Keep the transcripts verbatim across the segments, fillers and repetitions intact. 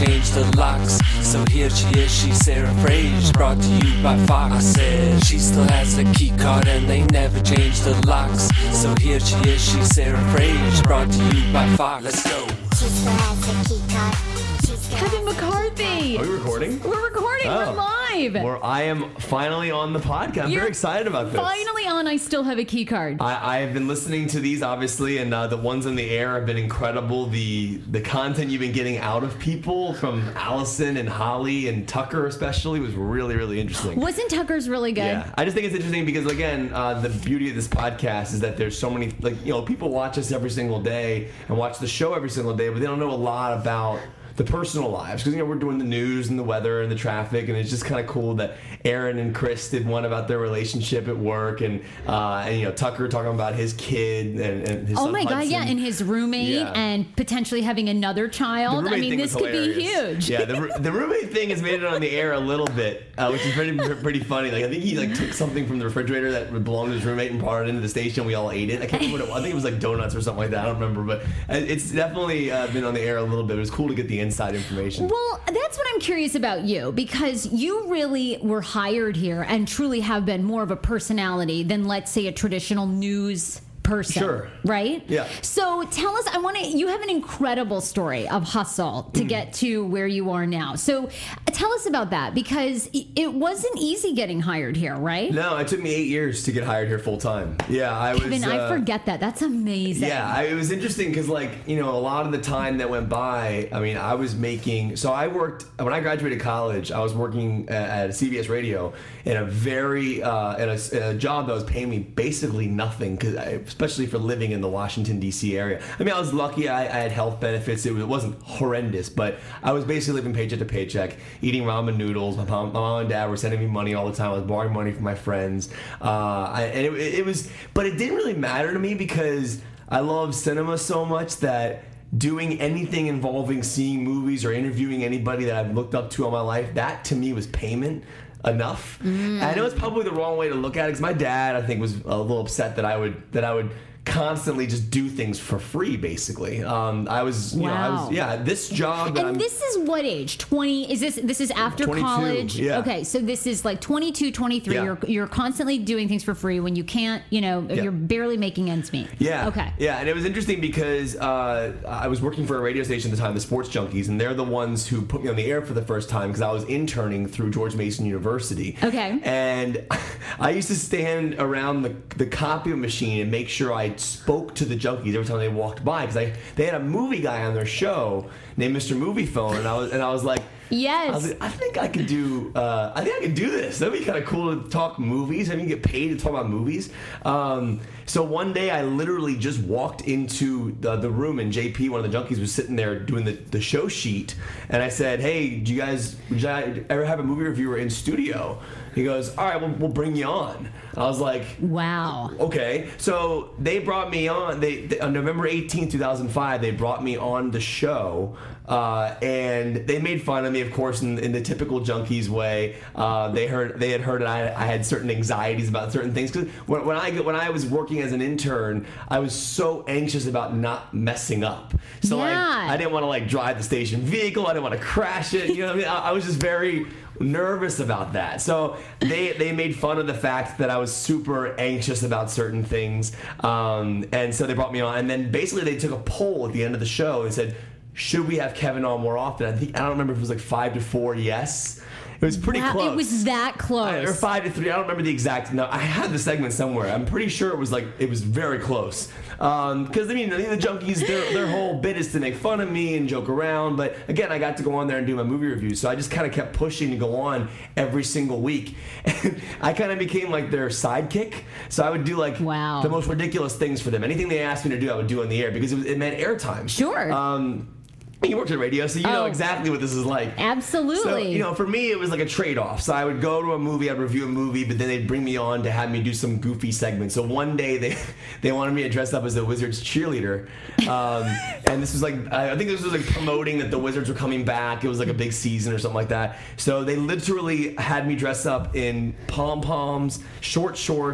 change the locks. So here she is, she's Sarah Fraser, brought to you by Fox. I said she still has a key card and they never change the locks. So here she is, she's Sarah Fraser, brought to you by Fox. Let's go. She still has a key card. Kevin McCarthy. Are we recording? We're recording. Oh. We're live. Where I am finally on the podcast. I'm You're very excited about this. Finally on. I still have a key card. I, I have been listening to these, obviously, and uh, the ones on the air have been incredible. The the content you've been getting out of people, from Allison and Holly and Tucker especially, was really, really interesting. Wasn't Tucker's really good? Yeah, I just think it's interesting because, again, uh, the beauty of this podcast is that there's so many, like, you know, people watch us every single day and watch the show every single day, but they don't know a lot about the personal lives, because, you know, we're doing the news and the weather and the traffic, and it's just kind of cool that Aaron and Chris did one about their relationship at work, and uh, and you know, Tucker talking about his kid and, and his Oh son my God, Hudson. yeah, and his roommate, Yeah. and potentially having another The child. roommate I mean, thing this was could be hilarious. huge. Yeah, the, the roommate thing has made it on the air a little bit, uh, which is pretty pretty funny. Like, I think he like took something from the refrigerator that belonged to his roommate and brought it into the station. We all ate it. I can't remember what it was. I think it was like donuts or something like that. I don't remember, but it's definitely uh, been on the air a little bit. It was cool to get the inside information. Well, that's what I'm curious about you, because you really were hired here and truly have been more of a personality than, let's say, a traditional news person. Sure. Right? Yeah. So tell us, I want to, you have an incredible story of hustle to Mm. get to where you are now. So tell us about that, because it wasn't easy getting hired here, right? No, it took me eight years to get hired here full time. Yeah, I Kevin, was. Uh, I forget that. That's amazing. Yeah, I, it was interesting because, like, you know, a lot of the time that went by, I mean, I was making. So I worked when I graduated college. I was working at, at C B S Radio in a very uh, in, a, in a job that was paying me basically nothing, because especially for living in the Washington D C area. I mean, I was lucky. I, I had health benefits. It, was, it wasn't horrendous, but I was basically living paycheck to paycheck, eating ramen noodles. My mom, my mom and dad were sending me money all the time. I was borrowing money from my friends, uh, I, and it, it was. But it didn't really matter to me because I love cinema so much that doing anything involving seeing movies or interviewing anybody that I've looked up to all my life, that to me was payment enough. Mm. I know it's probably the wrong way to look at it, because my dad, I think, was a little upset that I would that I would constantly just do things for free, basically. Um, I was, you wow. know, I was, yeah, this job. That and I'm, this is what age? twenty? Is this this is after twenty-two, college? yeah. Okay, so this is like twenty-two, twenty-three. Yeah. You're you're constantly doing things for free when you can't, you know, Yeah. you're barely making ends meet. Yeah. Okay. Yeah, and it was interesting because uh, I was working for a radio station at the time, the Sports Junkies, and they're the ones who put me on the air for the first time because I was interning through George Mason University. Okay. And I used to stand around the, the copy machine and make sure I spoke to the junkies every time they walked by, because I they had a movie guy on their show named Mister Movie Phone, and I was and I was like, Yes. I was like, I think I could do. Uh, I think I could do this. That'd be kind of cool to talk movies. I mean, get paid to talk about movies. Um, so one day, I literally just walked into the, the room, and J P, one of the junkies, was sitting there doing the, the show sheet, and I said, "Hey, do you guys would you ever have a movie reviewer in studio?" He goes, "All right, we'll, we'll bring you on." I was like, wow. Okay. So they brought me on. They, they on November eighteenth, two thousand five, they brought me on the show, uh, and they made fun of me, of course, in, in the typical junkies way. Uh, they heard they had heard that I, I had certain anxieties about certain things, because when, when I when I was working as an intern, I was so anxious about not messing up. So Yeah. like, I didn't want to like drive the station vehicle. I didn't want to crash it. You know what I mean? I, I was just very nervous about that. So they they made fun of the fact that I was super anxious about certain things, um, and so they brought me on. And then basically they took a poll at the end of the show and said, should we have Kevin on more often? I think I don't remember if it was like five to four yes. It was pretty Wow, close. it was that close. I- or five to three. I don't remember the exact. No, I had the segment somewhere. I'm pretty sure it was like it was very close. Because I mean, the, the junkies, their their whole bit is to make fun of me and joke around. But again, I got to go on there and do my movie reviews, so I just kind of kept pushing to go on every single week. And I kind of became like their sidekick. So I would do like Wow. the most ridiculous things for them. Anything they asked me to do, I would do on the air because it, was, it meant airtime. Sure. Um, you worked at radio, so you know Oh. exactly what this is like. Absolutely. So, you know, for me, it was like a trade-off. So I would go to a movie, I'd review a movie, but then they'd bring me on to have me do some goofy segments. So one day, they they wanted me to dress up as a Wizards cheerleader. Um, and this was like, I think this was like promoting that the Wizards were coming back. It was like a big season or something like that. So they literally had me dress up in pom-poms, short shorts,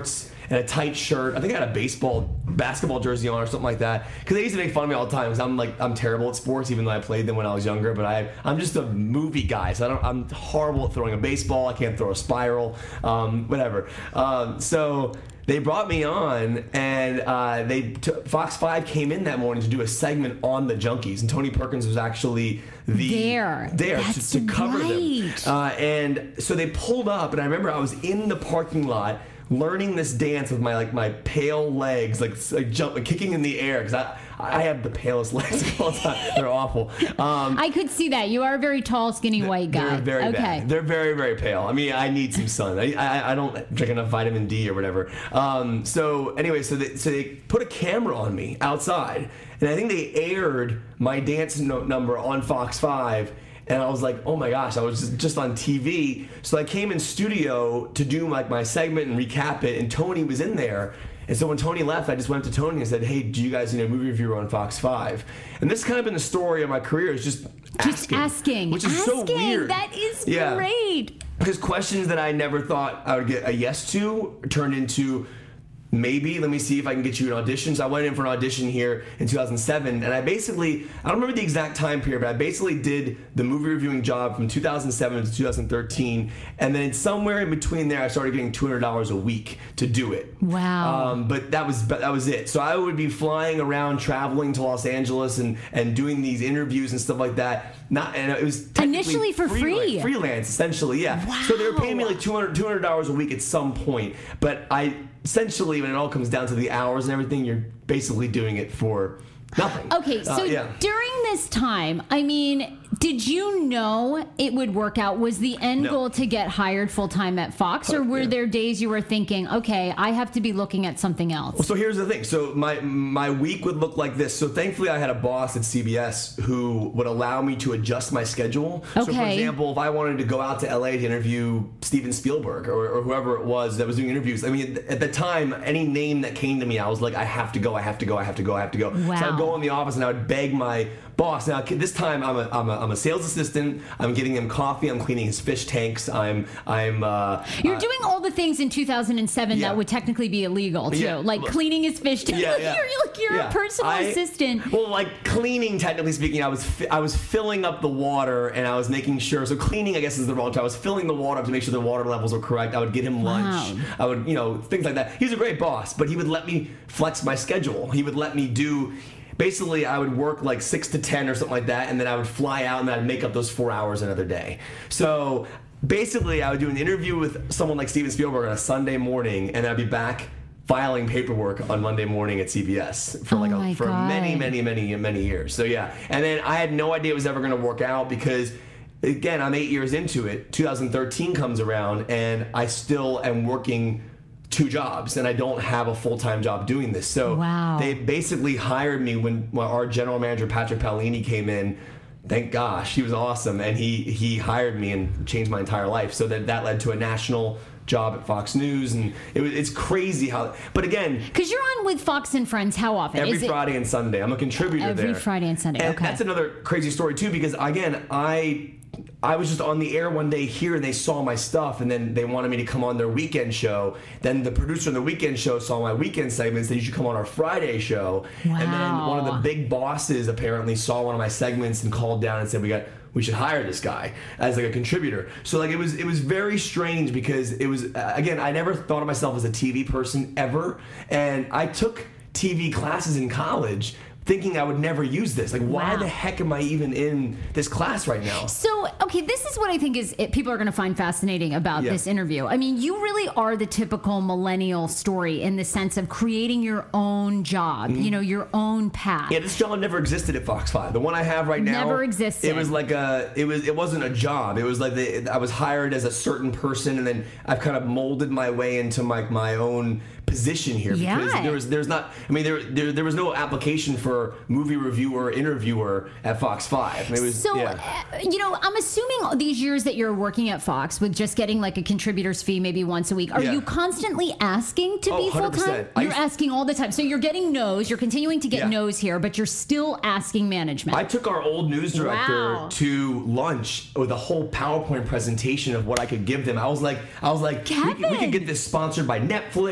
and a tight shirt. I think I had a baseball, basketball jersey on or something like that. Because they used to make fun of me all the time because I'm like I'm terrible at sports, even though I played them when I was younger. But I I'm just a movie guy, so I don't, I'm horrible at throwing a baseball. I can't throw a spiral, um, whatever. Um, so. They brought me on, and uh, they t- Fox five came in that morning to do a segment on the Junkies, and Tony Perkins was actually the there, there That's to, to cover right. them. Uh, and so they pulled up, and I remember I was in the parking lot learning this dance with my like my pale legs, like, like jump, like kicking in the air because I I have the palest legs of all time. They're awful. Um, I could see that. You are a very tall, skinny white guy. They're very okay. bad. They're very, very pale. I mean, I need some sun. I, I, I don't drink enough vitamin D or whatever. Um, so anyway, so they, so they put a camera on me outside, and I think they aired my dance no- number on Fox five. And I was like, oh my gosh, I was just, just on T V. So I came in studio to do like my segment and recap it, and Tony was in there. And so when Tony left, I just went up to Tony and said, hey, do you guys need a movie reviewer on Fox five? And this has kind of been the story of my career, is just asking. Just asking. Which is asking. so weird. That is yeah. great. Because questions that I never thought I would get a yes to turned into, maybe, let me see if I can get you an audition. So I went in for an audition here in two thousand seven, and I basically, I don't remember the exact time period, but I basically did the movie reviewing job from two thousand seven to two thousand thirteen, and then somewhere in between there, I started getting two hundred dollars a week to do it. Wow. Um, but that was but that was it. So I would be flying around, traveling to Los Angeles, and, and doing these interviews and stuff like that. Not, and it was initially for free. Freelance, freelance essentially, yeah. Wow. So they were paying me like two hundred dollars a week at some point, but I essentially, when it all comes down to the hours and everything, you're basically doing it for nothing. Okay, so uh, yeah. during this time, I mean, did you know it would work out? Was the end No. goal to get hired full time at Fox, or were yeah. there days you were thinking, okay, I have to be looking at something else? So here's the thing. So my my week would look like this. So thankfully, I had a boss at C B S who would allow me to adjust my schedule. So for Okay. example, if I wanted to go out to L A to interview Steven Spielberg or, or whoever it was that was doing interviews, I mean, at the time, any name that came to me, I was like, I have to go, I have to go, I have to go, I have to go. Wow. So I'd go in the office and I would beg my boss. Now this time, I'm a I'm a, I'm a sales assistant. I'm getting him coffee. I'm cleaning his fish tanks. I'm I'm. Uh, You're uh, doing all the things in two thousand seven Yeah. that would technically be illegal, too. Yeah. Like cleaning his fish tank. Yeah, yeah. you're like, you're Yeah. a personal I- assistant. Well, like cleaning, technically speaking, I was fi- I was filling up the water and I was making sure. So cleaning, I guess, is the wrong term. I was filling the water up to make sure the water levels were correct. I would get him lunch. Wow. I would, you know, things like that. He's a great boss, but he would let me flex my schedule. He would let me do. Basically, I would work like six to ten or something like that, and then I would fly out and I'd make up those four hours another day. So basically, I would do an interview with someone like Steven Spielberg on a Sunday morning, and I'd be back filing paperwork on Monday morning at C B S for Oh like my a, for God. many, many, many, many years. So yeah, and then I had no idea it was ever going to work out because. Again, I'm eight years into it. two thousand thirteen comes around, and I still am working two jobs, and I don't have a full-time job doing this. So Wow. they basically hired me when, when our general manager, Patrick Paolini, came in. Thank gosh, he was awesome, and he he hired me and changed my entire life. So that, that led to a national job at Fox News, and it was it's crazy how. But again, Because you're on with Fox and Friends how often? every Is it- Friday and Sunday, I'm a contributor Every there. Friday and Sunday, And okay. that's another crazy story too, because again, I I was just on the air one day here, and they saw my stuff, and then they wanted me to come on their weekend show. Then the producer on the weekend show saw my weekend segments. Said you should come on our Friday show. And then one of the Wow. big bosses apparently saw one of my segments and called down and said we got. We should hire this guy as like a contributor. So like it was it was very strange because it was uh, again I never thought of myself as a T V person ever, and I took T V classes in college thinking I would never use this. Like why Wow. the heck am I even in this class right now? So, okay, this is what I think is it, people are going to find fascinating about Yeah. this interview. I mean, you really are the typical millennial story in the sense of creating your own job, you know, your own path. Mm-hmm. Yeah, this job never existed at Fox five. The one I have right now Never existed. It was like a it was it wasn't a job. It was like the, I was hired as a certain person, and then I've kind of molded my way into my my own position here because Yeah. there was there's not I mean there there, there was no application for movie reviewer interviewer at Fox five. It was So, yeah. uh, you know, I'm assuming all these years that you're working at Fox with just getting like a contributor's fee maybe once a week, are Yeah. you constantly asking to Oh, be full one hundred time? percent. I You're used- asking all the time. So you're getting no's, you're continuing to get Yeah. no's here, but you're still asking management. I took our old news director Wow. to lunch with a whole PowerPoint presentation of what I could give them. I was like, I was like, we could, we Kevin. could get this sponsored by Netflix.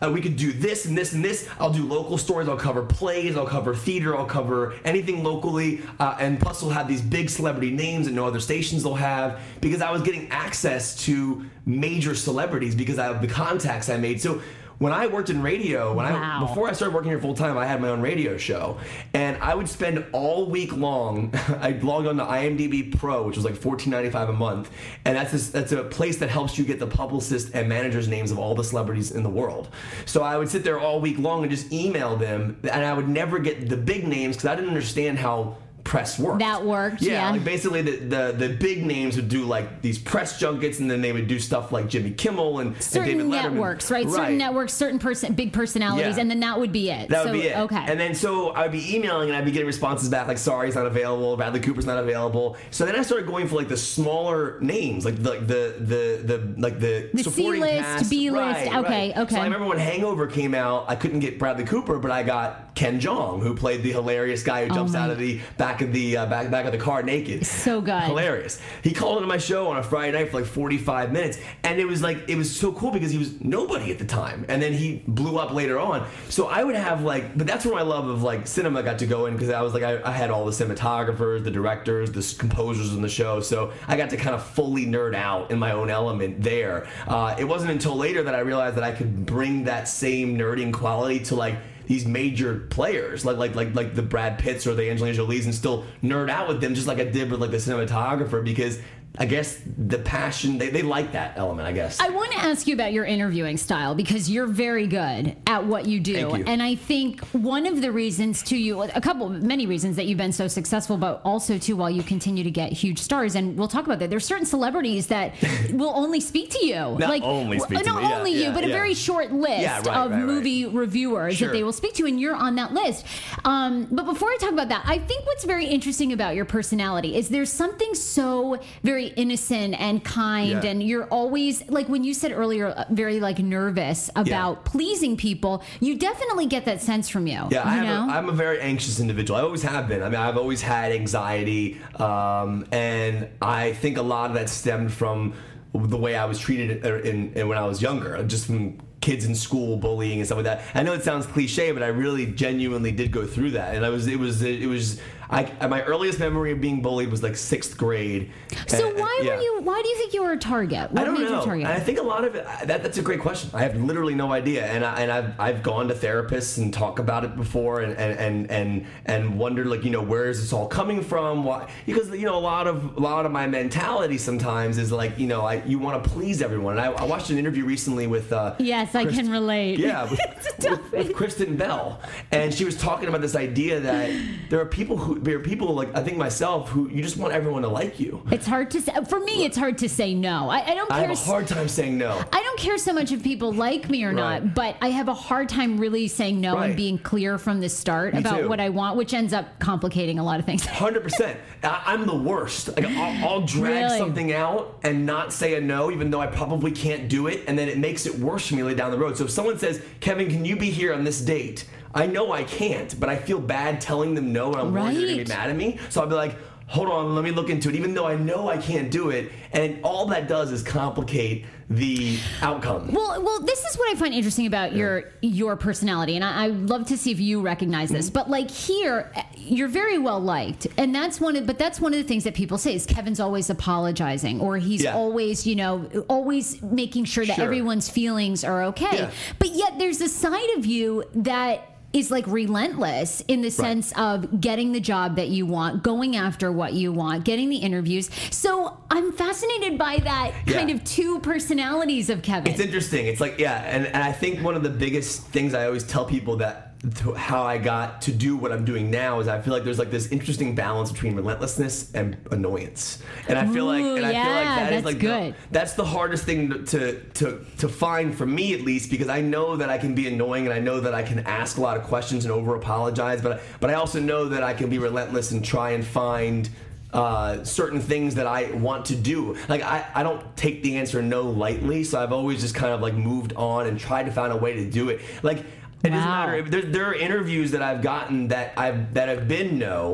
Uh, we could do this and this and this. I'll do local stories. I'll cover plays. I'll cover theater. I'll cover anything locally. Uh, and plus, we'll have these big celebrity names that no other stations will have, because I was getting access to major celebrities because I have the contacts I made. So when I worked in radio, when Wow. I before I started working here full time, I had my own radio show, and I would spend all week long. I'd log on to IMDb Pro, which was like fourteen ninety-five a month, and that's this, that's a place that helps you get the publicist and managers' names of all the celebrities in the world. So I would sit there all week long and just email them, and I would never get the big names because I didn't understand how press worked. That worked, yeah. yeah. Like basically, the, the the big names would do like these press junkets, and then they would do stuff like Jimmy Kimmel and, certain and David Letterman. networks, right? right? Certain networks, certain person, big personalities, Yeah. and then that would be it. That so, would be it. Okay. And then so I'd be emailing and I'd be getting responses back like, sorry, he's not available. Bradley Cooper's not available. So then I started going for like the smaller names, like the the the, the like the, The supporting C-list, cast. B-list. Right, Okay, right. okay. So I remember when Hangover came out, I couldn't get Bradley Cooper, but I got Ken Jeong, who played the hilarious guy who jumps Oh my- out of the back of the uh, back back of the car naked. So good. Hilarious. He called into my show on a Friday night for like forty-five minutes, and it was like it was so cool because he was nobody at the time, and then he blew up later on. So I would have like, but that's where my love of like cinema got to go in, because I was like I, I had all the cinematographers, the directors, the composers in the show, so I got to kind of fully nerd out in my own element there. Uh, it wasn't until later that I realized that I could bring that same nerding quality to like these major players, like like like like the Brad Pitts or the Angelina Jolies, and still nerd out with them, just like I did with like the cinematographer, because I guess the passion, they, they like that element, I guess. I want to ask you about your interviewing style, because you're very good at what you do. Thank you. And I think one of the reasons to you, a couple, many reasons that you've been so successful, but also too, while you continue to get huge stars, and we'll talk about that. There's certain celebrities that will only speak to you. Not only speak to Not me, yeah, only you, yeah, but a yeah. very short list Yeah, right, of right, right. movie reviewers Sure. that they will speak to, and you're on that list. Um, but before I talk about that, I think what's very interesting about your personality is there's something so very innocent and kind, Yeah. and you're always, like when you said earlier, uh, very like nervous about pleasing people. You definitely get that sense from you. Yeah, I you have know? a, I'm a very anxious individual. I always have been. I mean, I've always had anxiety, um, and I think a lot of that stemmed from the way I was treated in, in when I was younger, just from kids in school bullying and stuff like that. I know it sounds cliche, but I really genuinely did go through that, and I was it was it was I my earliest memory of being bullied was like sixth grade. So And- why yeah. were you? Why do you think you were a target? What I don't made you know. a target? And I think a lot of it, that, that's a great question. I have literally no idea. And, I, and I've, I've gone to therapists and talked about it before, and, and, and, and, and wondered, like, you know, where is this all coming from? Why? Because, you know, a lot of a lot of my mentality sometimes is like, you know, I, you want to please everyone. And I, I watched an interview recently with... Uh, yes, I Krist- can relate. Yeah, with, It's a tough with, with Kristen Bell. And she was talking about this idea that there are people who, there are people like, I think myself, who you just want everyone to like you. It's hard to say. For me, it's hard to say no. I, I don't I care. have a hard time saying no. I don't care so much if people like me or Right. not, but I have a hard time really saying no Right. and being clear from the start Me about too. what I want, which ends up complicating a lot of things. one hundred percent. I- I'm the worst. Like I'll, I'll drag Really? something out and not say a no, even though I probably can't do it, and then it makes it worse for me later down the road. So if someone says, "Kevin, can you be here on this date?" I know I can't, but I feel bad telling them no, and I'm worried they're gonna Right. be mad at me. So I'll be like, hold on, let me look into it, even though I know I can't do it. And all that does is complicate the outcome. Well, well, this is what I find interesting about your your personality, and I, I'd love to see if you recognize this. Mm-hmm. But like here, you're very well liked, and that's one of. But that's one of the things that people say is Kevin's always apologizing, or he's Yeah. always, you know, always making sure that Sure. everyone's feelings are okay. Yeah. But yet, there's a side of you that is like relentless in the sense of getting the job that you want, going after what you want, getting the interviews. So I'm fascinated by that kind Yeah. of two personalities of Kevin. It's interesting. It's like, yeah, and, and I think one of the biggest things I always tell people that to how I got to do what I'm doing now is I feel like there's like this interesting balance between relentlessness and annoyance, and I feel like, Ooh, and I feel like yeah, that is that's like good. The, that's the hardest thing to, to to to find for me, at least, because I know that I can be annoying, and I know that I can ask a lot of questions and over apologize, but but I also know that I can be relentless and try and find uh, certain things that I want to do. Like I, I don't take the answer no lightly, so I've always just kind of like moved on and tried to find a way to do it. Like it doesn't Wow. matter. If there, there are interviews that I've gotten that I've that have been no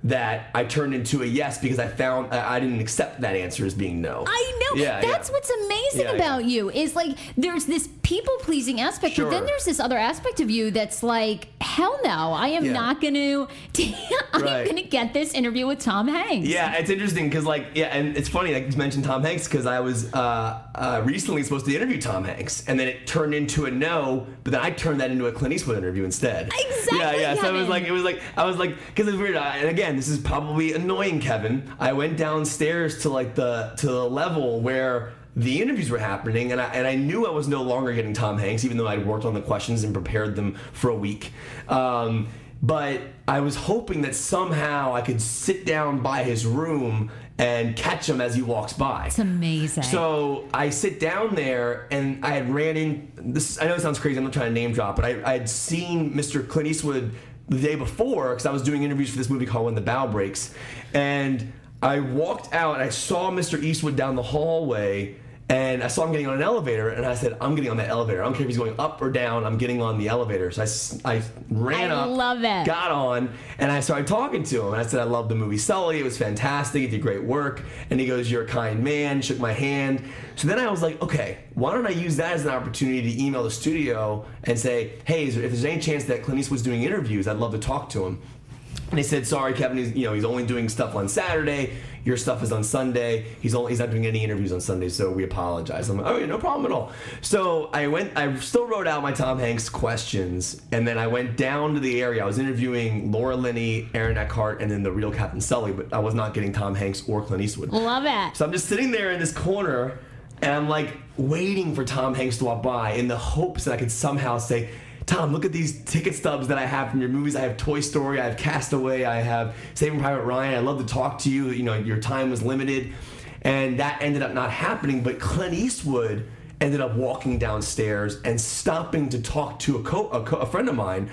that I turned into a yes because I found I, I didn't accept that answer as being no. I know. Yeah, That's yeah. what's amazing Yeah, about yeah. you is like there's this people-pleasing aspect, Sure. but then there's this other aspect of you that's like, hell no, I am Yeah. not going to, I'm Right. going to get this interview with Tom Hanks. Yeah, it's interesting because, like, yeah, and it's funny, like, you mentioned Tom Hanks because I was uh, uh, recently supposed to interview Tom Hanks, and then it turned into a no, but then I turned that into a Clint Eastwood interview instead. Exactly, Yeah, yeah. So it was Kevin. like, it was like, I was like, because it's weird. I, and again, this is probably annoying, Kevin. I went downstairs to like the to the level where the interviews were happening, and I, and I knew I was no longer getting Tom Hanks, even though I'd worked on the questions and prepared them for a week. Um, but I was hoping that somehow I could sit down by his room and catch him as he walks by. It's amazing. So I sit down there, and I had ran in. This I know it sounds crazy. I'm not trying to name drop, but I, I had seen Mister Clint Eastwood the day before because I was doing interviews for this movie called When the Bow Breaks, and I walked out and I saw Mister Eastwood down the hallway. And I saw him getting on an elevator, and I said, I'm getting on that elevator. I don't care if he's going up or down, I'm getting on the elevator. So I, s- I ran I up, love it. got on, and I started talking to him. And I said, I love the movie Sully. It was fantastic. You did great work. And he goes, you're a kind man, shook my hand. So then I was like, okay, why don't I use that as an opportunity to email the studio and say, hey, is there, if there's any chance that Clint Eastwood's doing interviews, I'd love to talk to him. And they said, sorry, Kevin, he's, you know, he's only doing stuff on Saturday. Your stuff is on Sunday. He's only he's not doing any interviews on Sunday, so we apologize. I'm like, oh, yeah, no problem at all. So I went, I still wrote out my Tom Hanks questions, and then I went down to the area. I was interviewing Laura Linney, Aaron Eckhart, and then the real Captain Sully, but I was not getting Tom Hanks or Clint Eastwood. Love it. So I'm just sitting there in this corner, and I'm like waiting for Tom Hanks to walk by in the hopes that I could somehow say, Tom, look at these ticket stubs that I have from your movies. I have Toy Story, I have Castaway, I have Saving Private Ryan. I'd love to talk to you. You know, your time was limited. And that ended up not happening. But Clint Eastwood ended up walking downstairs and stopping to talk to a, co- a, co- a friend of mine.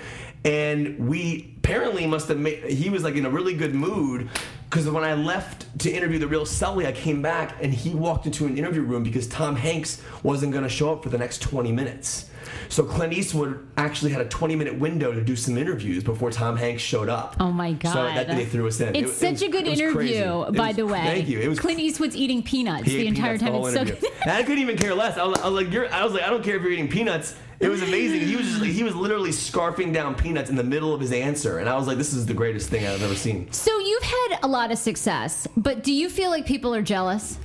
And we apparently must have made, he was like in a really good mood because when I left to interview the real Sully, I came back and he walked into an interview room because Tom Hanks wasn't going to show up for the next twenty minutes. So Clint Eastwood actually had a twenty minute window to do some interviews before Tom Hanks showed up. Oh my God. So that they threw us in. It's It- it such was- a good it was crazy. interview, It by was- the way. Thank you. It was Clint Eastwood's eating peanuts he the ate entire peanuts time. the whole It's so interview. good. And I couldn't even care less. I was, I was like, you're, I was like, I don't care if you're eating peanuts. It was amazing. He was just like, he was literally scarfing down peanuts in the middle of his answer, and I was like, this is the greatest thing I've ever seen. So you've had a lot of success, but do you feel like people are jealous?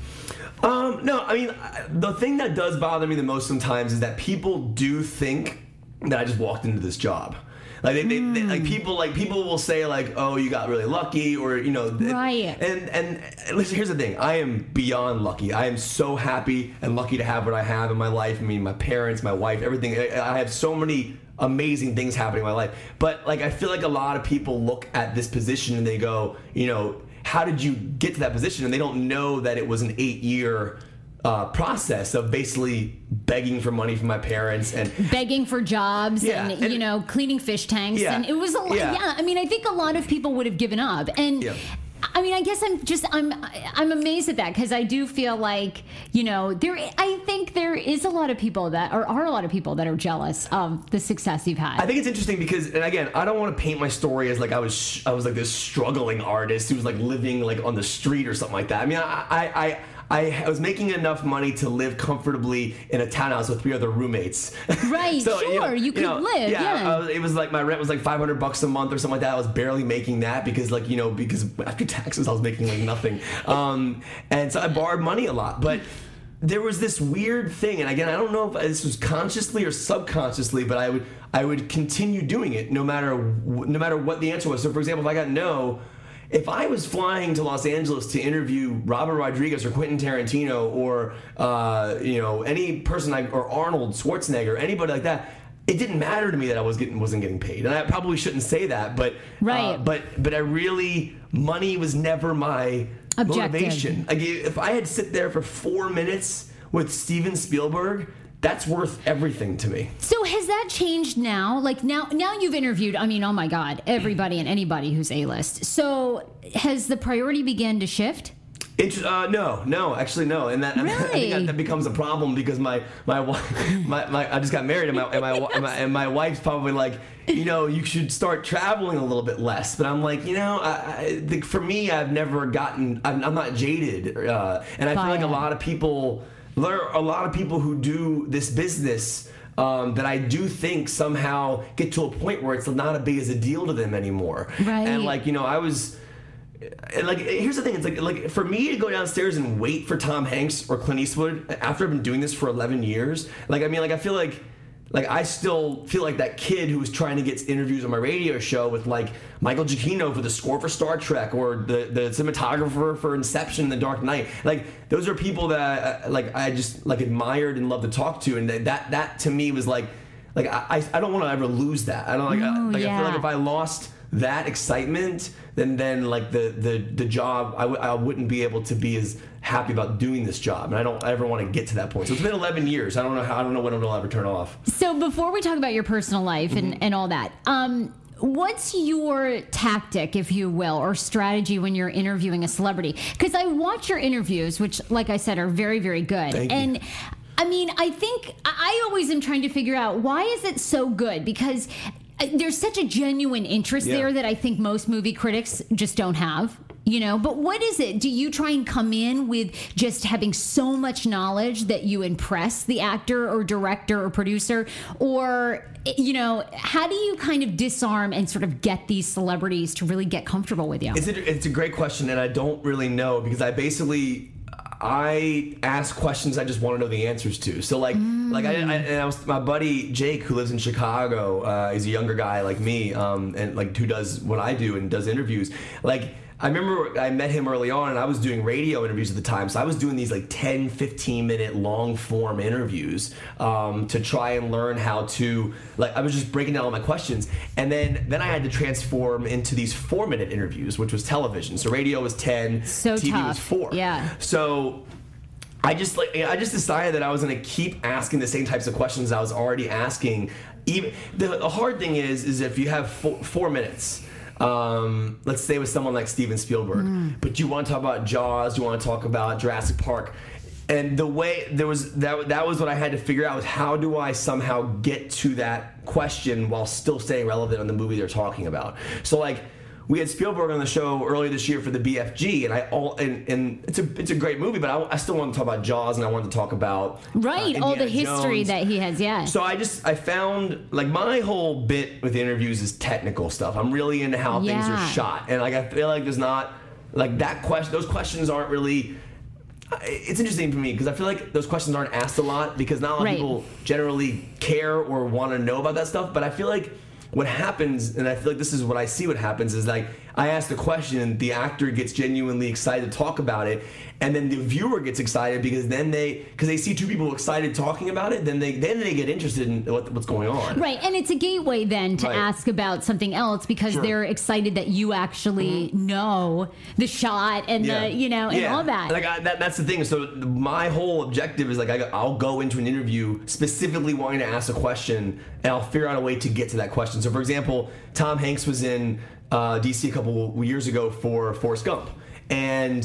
Um, no, I mean, I- the thing that does bother me the most sometimes is that people do think that I just walked into this job. Like they, they, they, like people, like people will say, like, "Oh, you got really lucky," or you know, th- Right. And and listen, here's the thing: I am beyond lucky. I am so happy and lucky to have what I have in my life. I mean, my parents, my wife, everything. I, I have so many amazing things happening in my life. But like, I feel like a lot of people look at this position and they go, you know, how did you get to that position? And they don't know that it was an eight-year uh, process of basically begging for money from my parents and Begging for jobs Yeah, and, and- you know, cleaning fish tanks. Yeah, And it was a lot. yeah. Yeah. I mean, I think a lot of people would have given up. And Yeah. I mean, I guess I'm just, I'm, I'm amazed at that because I do feel like, you know, there, I think there is a lot of people that, or are a lot of people that are jealous of the success you've had. I think it's interesting because, and again, I don't want to paint my story as like I was, I was like this struggling artist who was like living like on the street or something like that. I mean, I, I, I I was making enough money to live comfortably in a townhouse with three other roommates. Right, sure, you could live, yeah. I was- it was like my rent was like five hundred bucks a month or something like that. I was barely making that because, like, you know, because after taxes I was making like nothing. Um, and so I borrowed money a lot, but there was this weird thing, and again, I don't know if this was consciously or subconsciously, but I would I would continue doing it no matter no matter what the answer was. So, for example, if I got no. If I was flying to Los Angeles to interview Robert Rodriguez or Quentin Tarantino or uh, you know any person I, or Arnold Schwarzenegger, anybody like that, it didn't matter to me that I was getting wasn't getting paid, and I probably shouldn't say that, but Right. uh, but but I really money was never my Objective. motivation. Like if I had to sit there for four minutes with Steven Spielberg, that's worth everything to me. So has that changed now? Like now, now you've interviewed, I mean, oh my God, everybody and anybody who's A-list. So has the priority begun to shift? Inter- uh, no, no, actually no, and that Really? I think that, that becomes a problem because my my wife, my, my I just got married and my and my, and my and my wife's probably like, you know, you should start traveling a little bit less. But I'm like, you know, I, I, the, for me, I've never gotten, I'm, I'm not jaded, uh, and I feel like a lot of people, there are a lot of people who do this business. Um, that I do think somehow get to a point where it's not a big as a deal to them anymore. Right. And like, you know, I was. And like, here's the thing: it's like, like for me to go downstairs and wait for Tom Hanks or Clint Eastwood after I've been doing this for eleven years. Like, I mean, like I feel like, like I still feel like that kid who was trying to get interviews on my radio show with like Michael Giacchino for the score for Star Trek or the the cinematographer for Inception, The Dark Knight. Like, those are people that I, like I just like admired and loved to talk to, and that that to me was like, like I I don't want to ever lose that. I don't like, I, like yeah. I feel like if I lost that excitement, then then like the the the job, I, w- I wouldn't be able to be as happy about doing this job, and I don't ever want to get to that point. So it's been eleven years. I don't know how. I don't know when it'll ever turn off. So before we talk about your personal life and, Mm-hmm. and all that, um, what's your tactic, if you will, or strategy when you're interviewing a celebrity? Because I watch your interviews, which, like I said, are very, very good. Thank you. And I mean, I think I always am trying to figure out, why is it so good? Because there's such a genuine interest Yeah. there that I think most movie critics just don't have, you know. But what is it? Do you try and come in with just having so much knowledge that you impress the actor or director or producer? Or, you know, how do you kind of disarm and sort of get these celebrities to really get comfortable with you? It's a, it's a great question, and I don't really know because I basically I ask questions I just want to know the answers to. So like mm. like I, I and I was my buddy Jake, who lives in Chicago. Uh, he's a younger guy like me, um, and like who does what I do and does interviews. Like, I remember I met him early on, and I was doing radio interviews at the time. So I was doing these like ten, fifteen minute long form interviews um, to try and learn how to, like, I was just breaking down all my questions. And then, then I had to transform into these four minute interviews, which was television. So radio was ten, so T V tough. was four. Yeah. So I just like I just decided that I was going to keep asking the same types of questions I was already asking. Even the, the hard thing is, is if you have four, four minutes. Um, let's say with someone like Steven Spielberg, mm. but you want to talk about Jaws, you want to talk about Jurassic Park, and the way there was that that was what I had to figure out was how do I somehow get to that question while still staying relevant on the movie they're talking about. So like, we had Spielberg on the show earlier this year for the B F G, and I all and, and it's a it's a great movie, but I, I still want to talk about Jaws, and I wanted to talk about right uh, all the Indiana history Jones. that he has. Yeah. So I just I found like my whole bit with interviews is technical stuff. I'm really into how Yeah. things are shot, and like I feel like there's not like that question. Those questions aren't really. It's interesting for me because I feel like those questions aren't asked a lot because not a lot Right. of people generally care or want to know about that stuff. But I feel like what happens, and I feel like this is what I see what happens, is like I ask the question, the actor gets genuinely excited to talk about it, and then the viewer gets excited because then they because they see two people excited talking about it, then they then they get interested in what, what's going on. Right, and it's a gateway then to Right. ask about something else because Sure. they're excited that you actually mm-hmm. know the shot and Yeah. the, you know, and Yeah. all that. Like I, that, that's the thing. So my whole objective is like I, I'll go into an interview specifically wanting to ask a question, and I'll figure out a way to get to that question. So for example, Tom Hanks was in uh, D C a couple years ago for Forrest Gump, and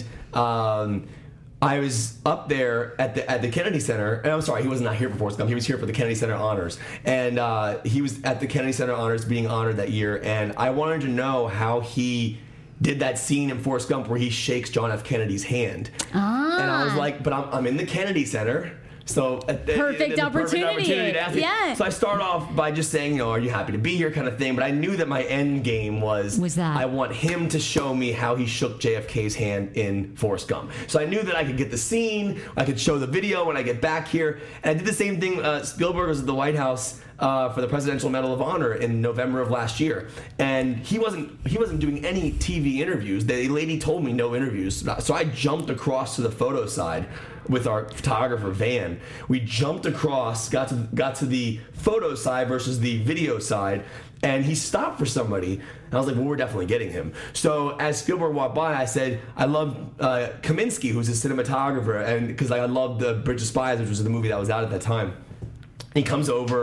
um, I was up there at the at the Kennedy Center, and I'm sorry, he was not here for Forrest Gump. He was here for the Kennedy Center Honors, and uh, he was at the Kennedy Center Honors being honored that year. And I wanted to know how he did that scene in Forrest Gump where he shakes John F. Kennedy's hand, Ah. and I was like, "But I'm I'm in the Kennedy Center." So at the, Perfect the opportunity. Perfect opportunity to ask me. Yeah. So I start off by just saying, you know, are you happy to be here, kind of thing. But I knew that my end game was, Was that? I want him to show me how he shook J F K's hand in Forrest Gump. So I knew that I could get the scene, I could show the video when I get back here, and I did the same thing. Uh, Spielberg was at the White House uh, for the Presidential Medal of Honor in November of last year, and he wasn't he wasn't doing any T V interviews. The lady told me no interviews, so I jumped across to the photo side with our photographer Van. We jumped across, got to got to the photo side versus the video side, and he stopped for somebody. And I was like, well, we're definitely getting him. So as Spielberg walked by, I said, I love uh, Kaminsky, who's a cinematographer, and because I loved the Bridge of Spies, which was the movie that was out at that time. He comes over,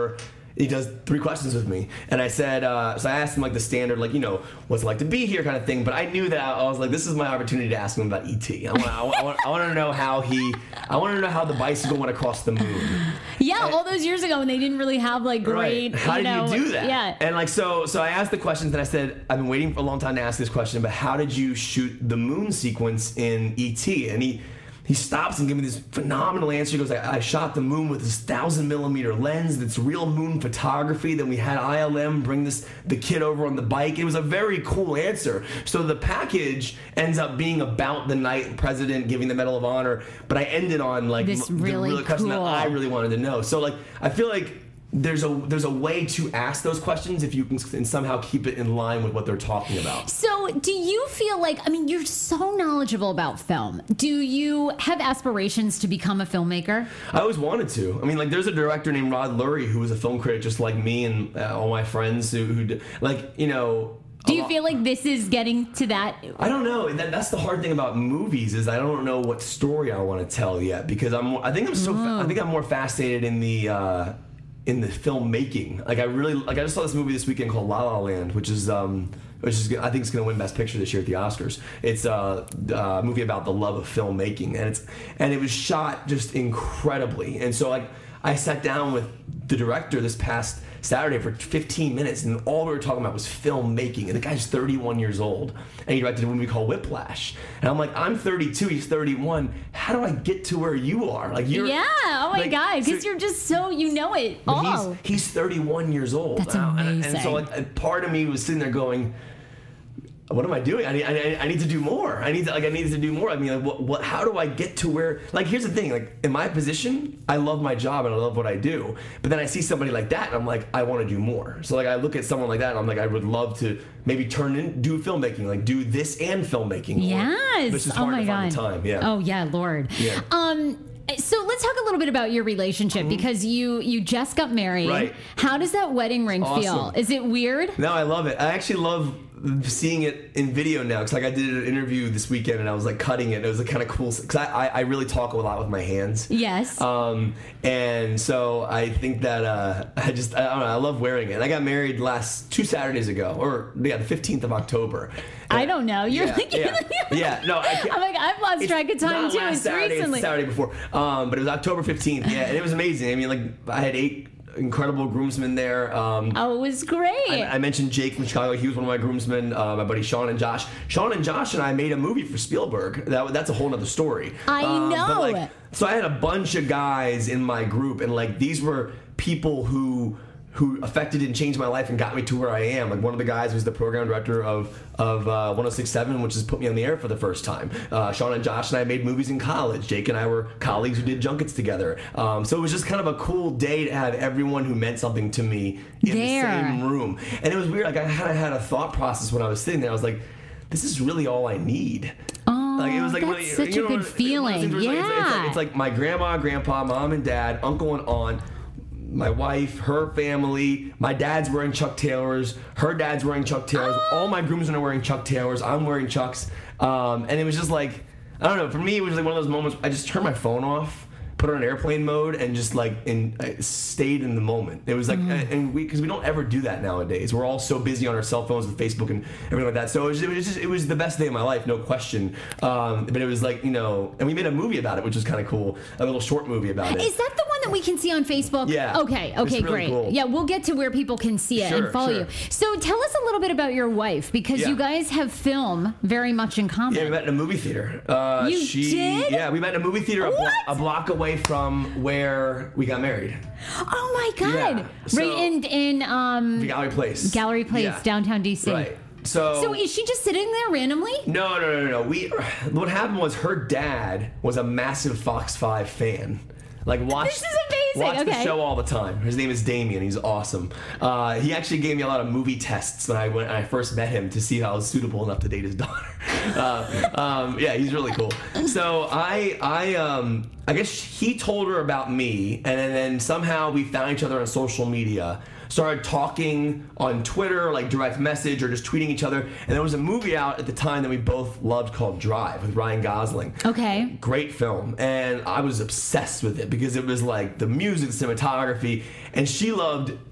he does three questions with me, and I said, uh, so I asked him like the standard, like, you know, what's it like to be here kind of thing. But I knew that I, I was like, this is my opportunity to ask him about E T. I want, I want, I want, I want to know how he, I want to know how the bicycle went across the moon. Yeah, I, all those years ago when they didn't really have like great. Right. How you did know, you do that? Yeah. And like so, so I asked the questions, and I said, I've been waiting for a long time to ask this question, but how did you shoot the moon sequence in E T? And he. He stops and gives me this phenomenal answer. He goes, I, I shot the moon with this thousand millimeter lens. That's real moon photography. Then we had I L M bring this the kid over on the bike. It was a very cool answer. So the package ends up being about the night president giving the Medal of Honor. But I ended on like This the really real question cool. that I really wanted to know. So like I feel like there's a there's a way to ask those questions if you can and somehow keep it in line with what they're talking about. So, do you feel like, I mean, you're so knowledgeable about film. Do you have aspirations to become a filmmaker? I always wanted to. I mean, like, there's a director named Rod Lurie who was a film critic just like me and uh, all my friends who, who d- like, you know. Do you feel like this is getting to that? I don't know. That, that's the hard thing about movies is I don't know what story I want to tell yet because I'm. I think I'm so. Fa- I think I'm more fascinated in the. Uh, in the filmmaking. Like I really like I just saw this movie this weekend called La La Land, which is um which is I think it's going to win Best Picture this year at the Oscars. It's uh, a movie about the love of filmmaking, and it's and it was shot just incredibly. And so like I sat down with the director this past Saturday for fifteen minutes, and all we were talking about was filmmaking. And the guy's thirty-one years old, and he directed a movie called Whiplash. And I'm like, I'm thirty-two, he's thirty-one. How do I get to where you are? Like you're Yeah, oh my like, God, because so- you're just so, you know it all. He's, he's thirty-one years old. That's now, and- And, amazing. so like, a part of me was sitting there going, what am I doing? I need, I, I need to do more. I need to, like, I need to do more. I mean, like, what, what, how do I get to where, like, here's the thing, like, in my position, I love my job and I love what I do. But then I see somebody like that and I'm like, I want to do more. So, like, I look at someone like that and I'm like, I would love to maybe turn in, do filmmaking, like, do this and filmmaking. Or, Yes. it's just Oh hard my to God. find the time. Yeah. Oh yeah, Lord. Yeah. Um. So let's talk a little bit about your relationship because you you just got married. Right. How does that wedding ring feel? Awesome. Is it weird? No, I love it. I actually love seeing it in video now because like I did an interview this weekend and I was like cutting it. And it was like kind of cool because I, I I really talk a lot with my hands. Yes. Um, and so I think that uh, I just I don't know I love wearing it. And I got married last two Saturdays ago, or yeah, the fifteenth of October. I don't know. You're yeah, like, yeah, yeah. No, I can't. I'm like, I've lost It's track of time not too. last It's Saturday, recently. It's the Saturday before. Um, but it was October fifteenth. Yeah, and it was amazing. I mean, like I had eight incredible groomsmen there. Um, Oh, it was great. I, I mentioned Jake from Chicago. He was one of my groomsmen. Uh, my buddy Sean and Josh. Sean and Josh and I made a movie for Spielberg. That that's a whole other story. I Um, but, know. like, so I had a bunch of guys in my group, and like these were people who who affected and changed my life and got me to where I am. Like one of the guys was the program director of of uh, one oh six point seven, which has put me on the air for the first time. Uh, Sean and Josh and I made movies in college. Jake and I were colleagues who did junkets together. Um, so it was just kind of a cool day to have everyone who meant something to me in There. the same room. And it was weird. Like I kind of had a thought process when I was sitting there. I was like, this is really all I need. Oh, Like it was like that's one of the- such you a know, good one of those feeling. things where it's like- it's, it's, Yeah. like, it's like my grandma, grandpa, mom and dad, uncle and aunt, my wife, her family, my dad's wearing Chuck Taylors, her dad's wearing Chuck Taylors, Oh. all my groomsmen are wearing Chuck Taylors, I'm wearing Chucks, um, and it was just like, I don't know, for me it was like one of those moments I just turned my phone off, put it on airplane mode, and just like in I stayed in the moment. It was like, Mm-hmm. and we because we don't ever do that nowadays. We're all so busy on our cell phones with Facebook and everything like that. So it was, it was just it was the best day of my life, no question. Um, but it was like, you know, and we made a movie about it, which was kind of cool, a little short movie about it. Is that the one that we can see on Facebook? Yeah. Okay. It's Okay. really great. cool. Yeah, we'll get to where people can see it Sure, and follow sure. you. So tell us a little bit about your wife because Yeah. you guys have film very much in common. Yeah, we met in a movie theater. Uh, You she, did? Yeah, we met in a movie theater a, blo- What? a block away from where we got married. Oh my God! Yeah, so- right in in um The Gallery Place. Gallery Place, Yeah. downtown D C. Right. So. So is she just sitting there randomly? No, no, no, no, no. We. What happened was her dad was a massive Fox five fan. Like watch. This is amazing, Watch the okay. show all the time. His name is Damien. He's awesome. Uh, he actually gave me a lot of movie tests when I went. I first met him to see how I was suitable enough to date his daughter. Uh, um, yeah, he's really cool. So I, I, um, I guess he told her about me, and then, then somehow we found each other on social media. Started talking on Twitter, like direct message or just tweeting each other. And there was a movie out at the time that we both loved called Drive with Ryan Gosling. Okay. Great film. And I was obsessed with it because it was like the music, the cinematography. And she loved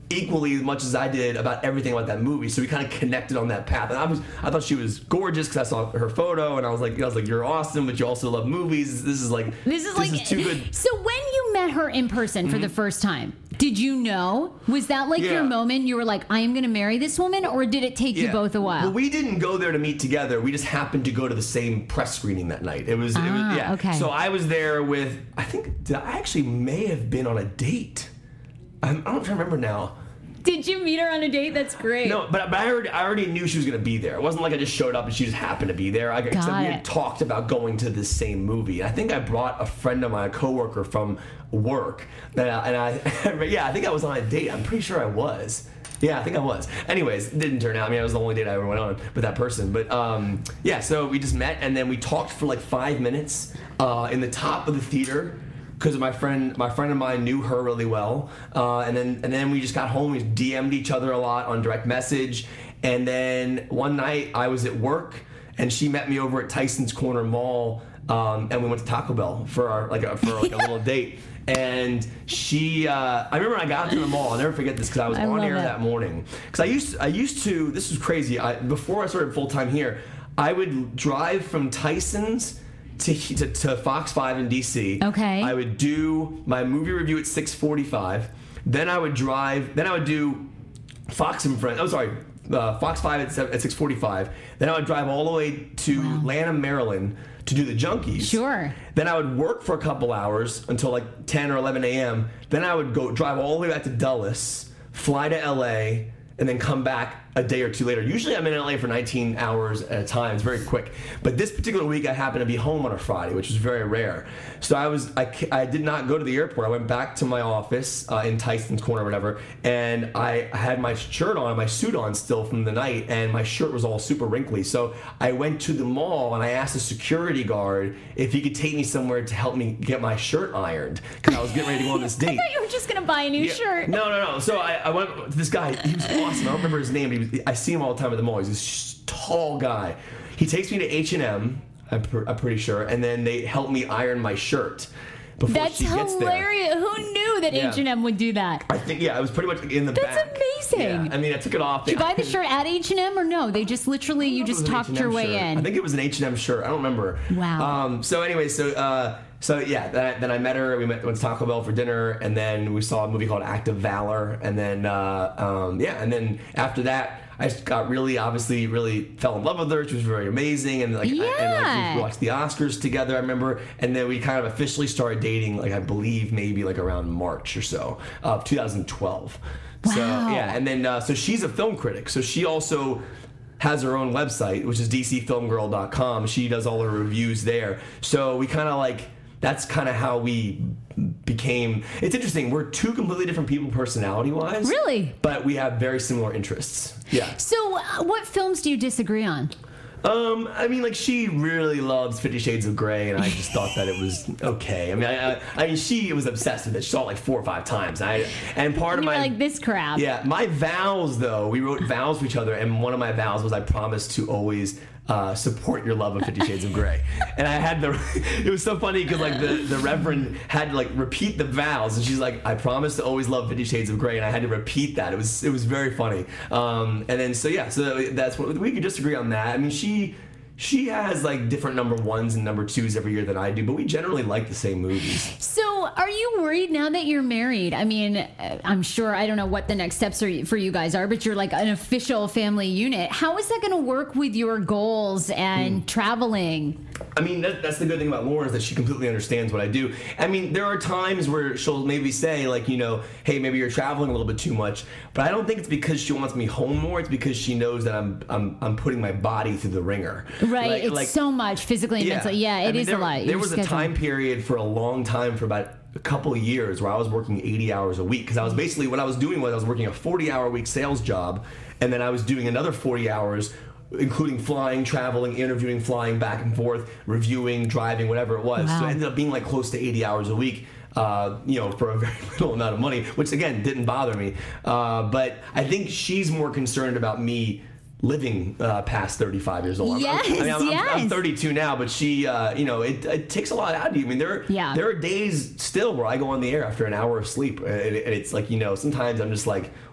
equally as much as I did about everything about that movie. So we kind of connected on that path. And I was, I thought she was gorgeous because I saw her photo, and I was like, I was like, you're awesome, but you also love movies. This is like, this is this like is too good. So when you met her in person for Mm-hmm. the first time, did you know? Was that like Yeah. your moment? You were like, I am going to marry this woman, or did it take you both a while? Well, we didn't go there to meet together. We just happened to go to the same press screening that night. It was, it was Ah, yeah. okay. So I was there with, I think, did I actually may have been on a date. I'm, I don't remember now. Did you meet her on a date? That's great. No, but, but I, already, I already knew she was going to be there. It wasn't like I just showed up and she just happened to be there. I, Got except we it. had talked about going to the same movie. I think I brought a friend of mine, a coworker from work. And I, and I yeah, I think I was on a date. I'm pretty sure I was. Yeah, I think I was. Anyways, it didn't turn out. I mean, it was the only date I ever went on with that person. But um, yeah, so we just met and then we talked for like five minutes uh, in the top of the theater. Because my friend, my friend of mine knew her really well, uh, and then and then we just got home. We D M'd each other a lot on direct message, and then one night I was at work, and she met me over at Tyson's Corner Mall, um, and we went to Taco Bell for our like a, for like a little date. And she, uh, I remember I got to the mall. I'll never forget this because I was I on love air it. that morning. Because I used, I used to. This was crazy. I, before I started full time here, I would drive from Tyson's to, to, to Fox five in D C. Okay. I would do my movie review at six forty-five. Then I would drive. Then I would do Fox and Friends. Oh, sorry, uh, Fox five at, seven, at six forty-five. Then I would drive all the way to Wow. Lanham, Maryland, to do the Junkies. Sure. Then I would work for a couple hours until like ten or eleven a.m. Then I would go drive all the way back to Dulles, fly to L A, and then come back a day or two later. Usually I'm in L A for nineteen hours at a time. It's very quick. But this particular week I happened to be home on a Friday, which was very rare. So I was I, ca- I did not go to the airport. I went back to my office uh, in Tyson's Corner or whatever, and I had my shirt on, my suit on still from the night, and my shirt was all super wrinkly. So I went to the mall and I asked the security guard if he could take me somewhere to help me get my shirt ironed because I was getting ready to go on this I date. thought you were just going to buy a new Yeah. shirt. No, no, no. So I, I went to this guy. He was awesome. I don't remember his name. But he was, I see him all the time at the mall. He's this sh- tall guy. He takes me to H and M, I'm, pr- I'm pretty sure, and then they help me iron my shirt before That's she gets there. hilarious. Who knew that Yeah. H and M would do that? I think, yeah, I was pretty much in the That's back. amazing. Yeah. I mean, I took it off. Did you buy the shirt at H and M or no? They just literally, you It just was an talked H and M your way shirt. in. I think it was an H and M shirt. I don't remember. Wow. Um, so anyway, so uh, so yeah, then, then I met her. We met, went to Taco Bell for dinner, and then we saw a movie called Act of Valor, and then uh, um, yeah, and then after that, I just got really, obviously, really fell in love with her. She was very amazing, and like, I, and like Yeah. we watched the Oscars together. I remember, and then we kind of officially started dating, like I believe maybe like around March or so of two thousand twelve. So Wow. yeah, and then uh, so she's a film critic, so she also has her own website, which is d c film girl dot com. She does all her reviews there. So we kind of like, that's kind of how we became. It's interesting. We're two completely different people personality-wise. Really? But we have very similar interests. Yeah. So, uh, what films do you disagree on? Um, I mean, like she really loves Fifty Shades of Grey, and I just thought that it was okay. I mean, I, I, I mean, she was obsessed with it. She saw it like four or five times. I, and part You of were my like, this crap. Yeah, my vows though, we wrote vows for each other, and one of my vows was I promised to always uh, support your love of Fifty Shades of Grey. And I had the, it was so funny because like the, the Reverend had to like repeat the vows, and she's like, I promise to always love Fifty Shades of Grey, and I had to repeat that. It was it was very funny. Um, and then so yeah, so that's what we could disagree on that. I mean, she. She has like different number ones and number twos every year than I do, but we generally like the same movies. So, are you worried now that you're married? I mean, uh, I'm sure, I don't know what the next steps are for you guys are, but you're like an official family unit. How is that going to work with your goals and Mm. traveling? I mean, that, that's the good thing about Lauren is that she completely understands what I do. I mean, there are times where she'll maybe say, like, you know, hey, maybe you're traveling a little bit too much. But I don't think it's because she wants me home more. It's because she knows that I'm I'm, I'm putting my body through the ringer. Right. Like- it's like- so much physically and mentally. Yeah, I it mean, is there, a lot. There Your was a schedule. time period for a long time, for about a couple of years, where I was working eighty hours a week. Because I was basically, what I was doing was I was working a forty hour week sales job, and then I was doing another forty hours, including flying, traveling, interviewing, flying back and forth, reviewing, driving, whatever it was. Wow. So it ended up being like close to eighty hours a week. Uh, you know, for a very little amount of money, which again didn't bother me. Uh, but I think she's more concerned about me living uh, past thirty-five years old. I'm- Yes, I'm, I mean, I'm, I'm- I'm yes. thirty-two now, but she, uh, you know, it, it takes a lot out of you. I mean, there, Yeah. there are days still where I go on the air after an hour of sleep, and, it, and it's like, you know, sometimes I'm just like,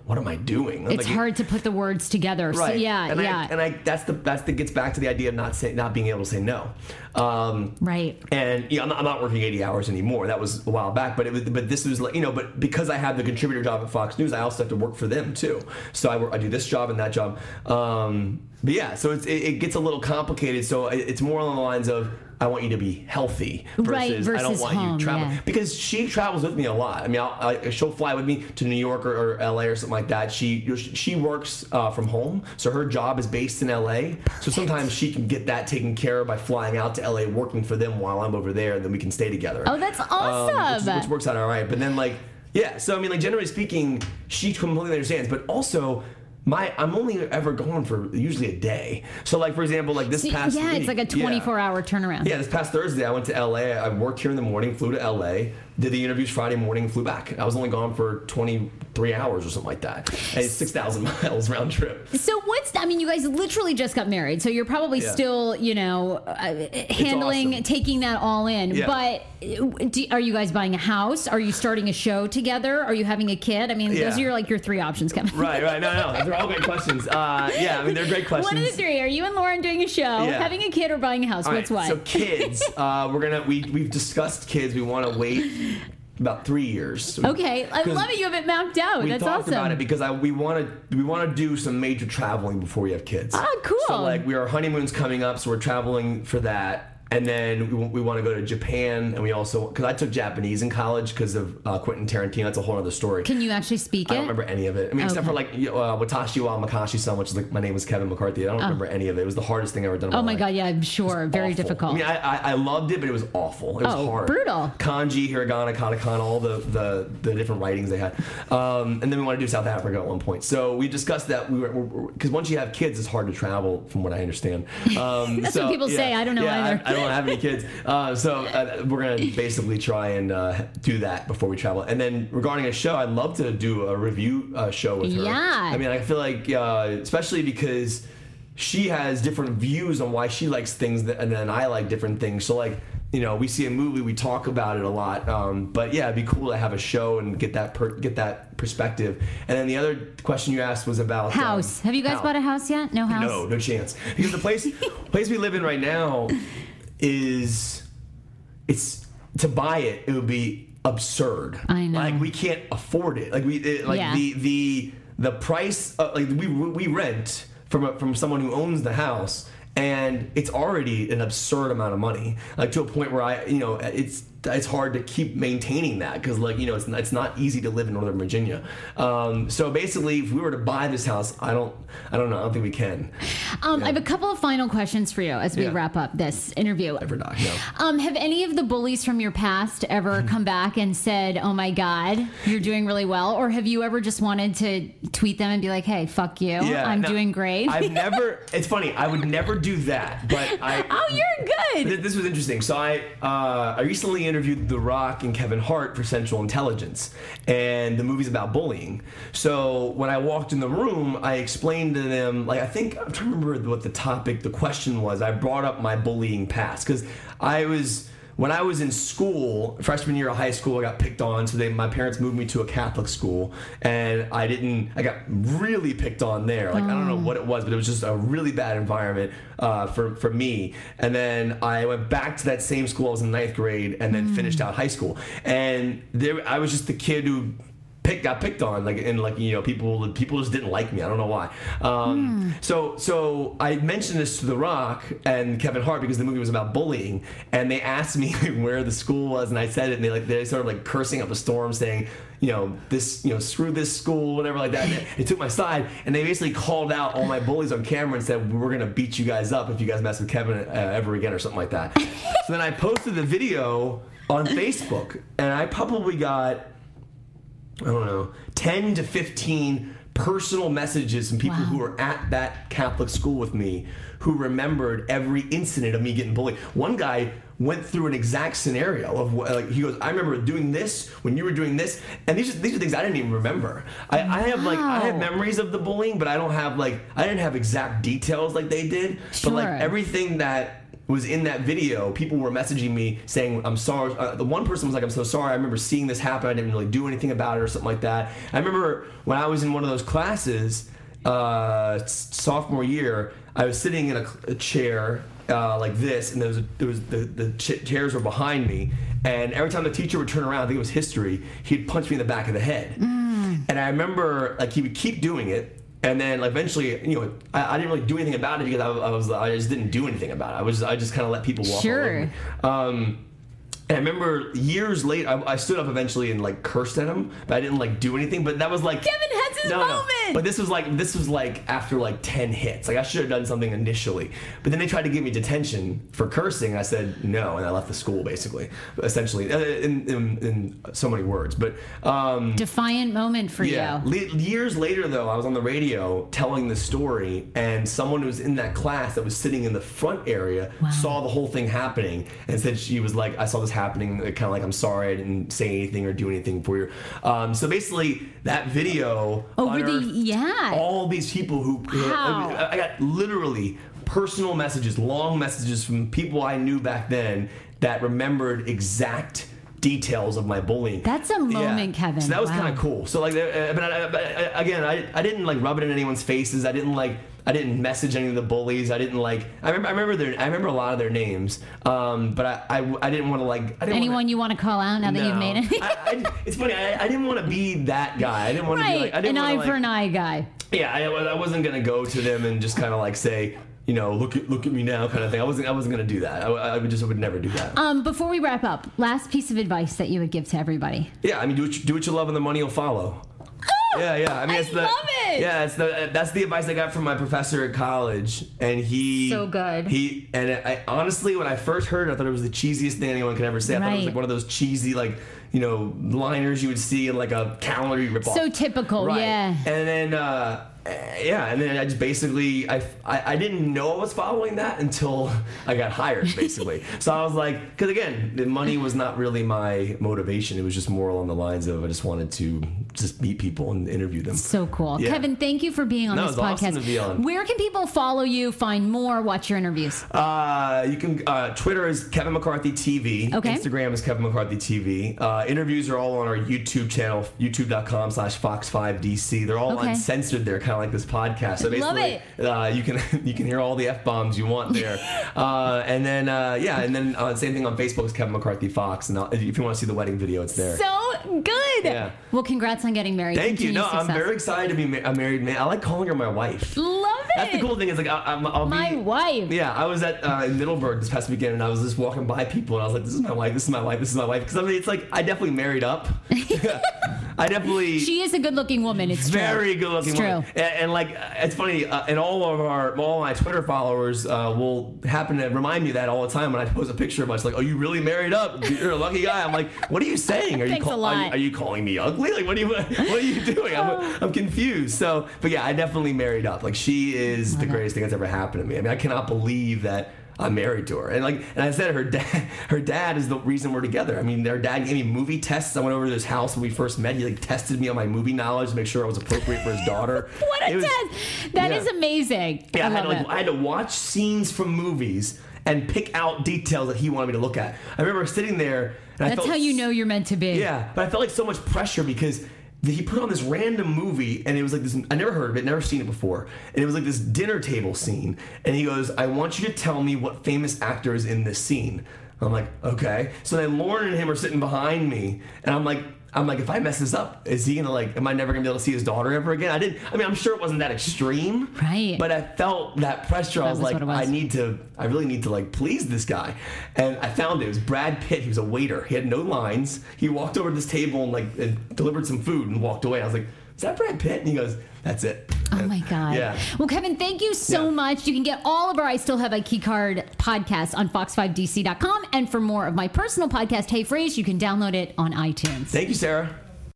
what am I doing? I'm It's like, hard to put the words together. Right. So, yeah, and yeah. I, and I that's the that's the gets back to the idea of not say, not being able to say no. Um, right. And you know, I'm not, I'm not working eighty hours anymore. That was a while back, but it was, but this was like, you know, but because I have the contributor job at Fox News, I also have to work for them too. So I, work, I do this job and that job. Um, but yeah, so it's, it, it gets a little complicated. So it, it's more along the lines of, I want you to be healthy versus, Right, I don't versus want home, you traveling. yeah. Because she travels with me a lot. I mean, I'll, I, she'll fly with me to New York or, or L A or something like that. She she works uh, from home, so her job is based in L A. So sometimes she can get that taken care of by flying out to L A, working for them while I'm over there, and then we can stay together. Oh, that's awesome. Um, which, which works out all right. But then, like, yeah, so I mean, like, generally speaking, she completely understands. But also, My, I'm only ever gone for usually a day. So, like, for example, like this So, past yeah, week, it's like a twenty-four hour turnaround. Yeah, this past Thursday, I went to L A. I worked here in the morning, flew to L A, did the interviews Friday morning, flew back. I was only gone for twenty-three hours or something like that. And it's six thousand miles round trip. So what's, I mean, you guys literally just got married, so you're probably Yeah. still, you know, uh, handling, awesome. taking that all in. Yeah. But uh, do, are you guys buying a house? Are you starting a show together? Are you having a kid? I mean, Yeah. those are your, like your three options, Kevin. Right, right. No, no. They're all great questions. Uh, yeah, I mean, they're great questions. One of the three. Are you and Lauren doing a show, Yeah. having a kid, or buying a house? All What's right, what? So kids, uh, we're gonna we we've discussed kids. We want to wait about three years. Okay, I 'Cause love it. You have it mapped out. We That's talked awesome. about it because I we want to we want to do some major traveling before we have kids. Oh, cool. So like we our honeymoon's coming up, so we're traveling for that. And then we, we want to go to Japan, and we also because I took Japanese in college because of uh, Quentin Tarantino. That's a whole other story. Can you actually speak I it? don't remember any of it. I mean, except Okay. for like you know, uh, Watashi wa Makashi-san, which is like my name is Kevin McCarthy. I don't remember any of it. It was the hardest thing I ever done. In Oh my life. god, yeah, I'm sure. Very Awful. difficult. I mean, I, I I loved it, but it was awful. It was Oh, hard. brutal. Kanji, hiragana, katakana, all the, the, the different writings they had. Um, and then we wanted to do South Africa at one point. So we discussed that we were because once you have kids, it's hard to travel, from what I understand. Um, That's so, what people yeah, say. I don't know yeah, either. I, I don't have any kids. Uh, so uh, we're gonna basically try and uh, do that before we travel. And then regarding a show, I'd love to do a review uh, show with her. Yeah. I mean, I feel like uh, especially because she has different views on why she likes things that, and then I like different things. So like, you know, we see a movie, we talk about it a lot. Um, but yeah, it'd be cool to have a show and get that per, get that perspective. And then the other question you asked was about House. Um, Have you guys house. bought a house yet? No house? No, no chance. Because the place place we live in right now is it's to buy it. It would be absurd. I know. Like we can't afford it. Like we it, like Yeah. the the the price. Uh, like we we rent from a, from someone who owns the house, and it's already an absurd amount of money. Like to a point where I you know it's. It's hard to keep maintaining that because, like, you know, it's it's not easy to live in Northern Virginia. Um, so basically, if we were to buy this house, I don't, I don't know, I don't think we can. Um, Yeah. I have a couple of final questions for you as we Yeah. wrap up this interview. Ever die? No. Um, have any of the bullies from your past ever come back and said, "Oh my God, you're doing really well," or have you ever just wanted to tweet them and be like, "Hey, fuck you, I'm no, doing great"? I've never. It's funny. I would never do that, but I. Oh, you're good. Th- This was interesting. So I, uh, I recently interviewed The Rock and Kevin Hart for Central Intelligence, and the movie's about bullying. So when I walked in the room, I explained to them, like I think I'm trying to remember what the topic, the question was. I brought up my bullying past because I was. When I was in school, freshman year of high school, I got picked on. So they, my parents moved me to a Catholic school, and I didn't. I got really picked on there. Like I don't know what it was, but it was just a really bad environment uh, for for me. And then I went back to that same school. I was in ninth grade, and then finished out high school. And there, I was just the kid who. Pick, got picked on, like and like you know people people just didn't like me. I don't know why. Um, So so I mentioned this to The Rock and Kevin Hart because the movie was about bullying, and they asked me where the school was, and I said it, and they like they started like cursing up a storm, saying you know this you know screw this school, whatever like that. And they took my side, and they basically called out all my bullies on camera and said we're gonna beat you guys up if you guys mess with Kevin uh, ever again or something like that. So then I posted the video on Facebook, and I probably got. I don't know, ten to fifteen personal messages from people Wow. who were at that Catholic school with me who remembered every incident of me getting bullied. One guy went through an exact scenario of what, like, he goes, I remember doing this when you were doing this. And these are, these are things I didn't even remember. I, I have like, I have Wow. memories of the bullying, but I don't have like, I didn't have exact details like they did. But like Sure. everything that was in that video, people were messaging me saying, I'm sorry. Uh, the one person was like, I'm so sorry. I remember seeing this happen. I didn't really do anything about it or something like that. I remember when I was in one of those classes, uh, sophomore year, I was sitting in a, a chair uh, like this, and there was, a, there was the, the ch- chairs were behind me. And every time the teacher would turn around, I think it was history, he'd punch me in the back of the head. Mm. And I remember like he would keep doing it. And then like, eventually, you know, I, I didn't really do anything about it because I, I was I just didn't do anything about it. I was I just kind of let people walk sure. all over me. Um, and I remember years later, I, I stood up eventually and like cursed at him, but I didn't like do anything. But that was like Kevin has his no, moment. No. But this was like this was like after like ten hits. Like I should have done something initially. But then they tried to give me detention for cursing. I said no, and I left the school basically, essentially in in, in so many words. But um, defiant moment for yeah. you. Le- years later, though, I was on the radio telling the story, and someone who was in that class that was sitting in the front area wow. saw the whole thing happening and said she was like, I saw this happening, kind of like, I'm sorry I didn't say anything or do anything for you. Um, so basically, that video over the yeah all these people who wow. I, I got literally personal messages, long messages from people I knew back then that remembered exact details of my bullying. That's a moment, yeah. Kevin. So that was wow. kind of cool. So like, uh, but, I, but I, again, I I didn't like rub it in anyone's faces. I didn't like. I didn't message any of the bullies. I didn't like. I remember. I remember their. I remember a lot of their names. Um, but I. I, I didn't want to like. I didn't Anyone wanna, you want to call out now no. that you've made it? I, I, it's funny. I, I didn't want to be that guy. I didn't want right. to be like. I didn't an wanna, eye for like, an eye guy. Yeah. I, I wasn't gonna go to them and just kind of like say, you know, look at look at me now, kind of thing. I wasn't. I wasn't gonna do that. I, I would just. I would never do that. Um. Before we wrap up, last piece of advice that you would give to everybody. Yeah. I mean, do what you, do what you love, and the money will follow. Yeah, yeah. I mean, I it's the, love it. Yeah, it's the that's the advice I got from my professor at college, and he so good. He and I honestly, when I first heard it, I thought it was the cheesiest thing anyone could ever say. I right. thought it was like one of those cheesy, like, you know, liners you would see in like a calendar you rip off. So typical, right. yeah. And then, uh, yeah, and then I just basically I, I I didn't know I was following that until I got hired, basically. So I was like, because again, the money was not really my motivation. It was just more along the lines of I just wanted to just meet people and interview them. So cool. Yeah. Kevin, thank you for being on No, this it was podcast. awesome to be on. Where can people follow you, find more, watch your interviews? Uh, you can. Uh, Twitter is Kevin McCarthy T V. Okay. Instagram is Kevin McCarthy T V. Uh, interviews are all on our YouTube channel, youtube dot com slash fox five D C. They're all Okay. uncensored. They're kind of like this podcast. So Love basically, uh, you can you can hear all the F bombs you want there. uh, and then uh, yeah, and then uh, same thing on Facebook is Kevin McCarthy Fox. And I'll, if you want to see the wedding video, it's there. So good. Yeah. Well, congrats on getting married. Thank you. Continued No, I'm success. very excited to be ma- a married man. I like calling her my wife. Love it. That's the cool thing is like I, I'm, I'll My be, wife. Yeah, I was at uh, in Middleburg this past weekend, and I was just walking by people, and I was like, "This is my wife. This is my wife. This is my wife." Because I mean, it's like I definitely married up. I definitely. She is a good-looking woman. It's very true. good-looking It's woman. true. And, and like it's funny, uh, and all of our all my Twitter followers uh, will happen to remind me of that all the time when I post a picture of us. Like, "Oh, you really married up? You're a lucky guy." I'm like, "What are you saying? Are you, Thanks call- a lot. are you are you calling me ugly? Like, what are you what are you doing? I'm, I'm confused." So, but yeah, I definitely married up. Like, she is the greatest thing that's ever happened to me. I mean, I cannot believe that I'm married to her. And like, and I said, her dad, her dad is the reason we're together. I mean, their dad gave me movie tests. I went over to his house when we first met. He like tested me on my movie knowledge to make sure I was appropriate for his daughter. What a It was- test. That yeah. is amazing. Yeah, I, I had love to, like, it. I had to watch scenes from movies and pick out details that he wanted me to look at. I remember sitting there. And I That's felt how you know you're meant to be. Yeah, but I felt like so much pressure because he put on this random movie, and it was like this. I never heard of it, never seen it before, and it was like this dinner table scene. And he goes, "I want you to tell me what famous actor is in this scene." I'm like, "Okay." So then Lauren and him are sitting behind me, and I'm like, I'm like, if I mess this up, is he gonna like? Am I never gonna be able to see his daughter ever again? I didn't. I mean, I'm sure it wasn't that extreme, Right. But I felt that pressure. I That was, was like, what it was. I need to. I really need to like please this guy. And I found it. It was Brad Pitt. He was a waiter. He had no lines. He walked over to this table and like and delivered some food and walked away. I was like, "Is that Brad Pitt?" And he goes, "That's it." Oh And- my God. Yeah. Well, Kevin, thank you so Yeah. much. You can get all of our I Still Have a Key Card podcasts on fox five D C dot com. And for more of my personal podcast, Hey Frase, you can download it on iTunes. Thank you, Sarah.